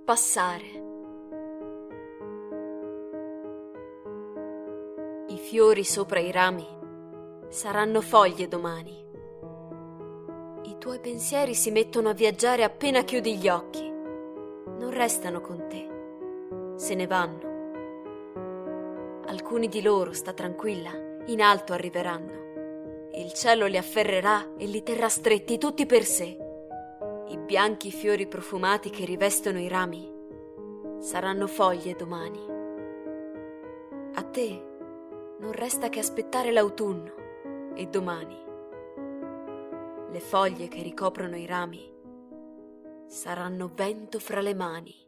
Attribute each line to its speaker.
Speaker 1: passare. I fiori sopra i rami saranno foglie domani. I tuoi pensieri si mettono a viaggiare appena chiudi gli occhi. Non restano con te, se ne vanno. Alcuni di loro, sta tranquilla, in alto arriveranno. Il cielo li afferrerà e li terrà stretti tutti per sé. I bianchi fiori profumati che rivestono i rami saranno foglie domani. A te non resta che aspettare l'autunno e domani le foglie che ricoprono i rami saranno vento fra le mani.